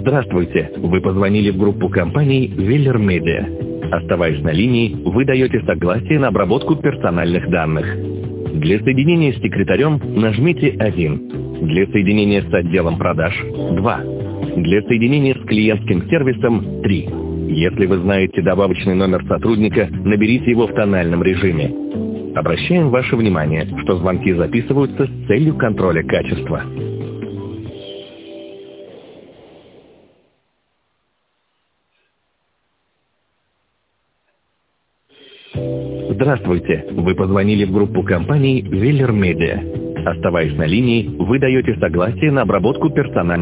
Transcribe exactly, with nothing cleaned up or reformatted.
Здравствуйте! Вы позвонили в группу компаний Веллер Media. Оставаясь на линии, вы даете согласие на обработку персональных данных. Для соединения с секретарем нажмите один. Для соединения с отделом продаж – два. Для соединения с клиентским сервисом – три. Если вы знаете добавочный номер сотрудника, наберите его в тональном режиме. Обращаем ваше внимание, что звонки записываются с целью контроля качества. Здравствуйте! Вы позвонили в группу компаний Веллер Media. Оставаясь на линии, вы даете согласие на обработку персональных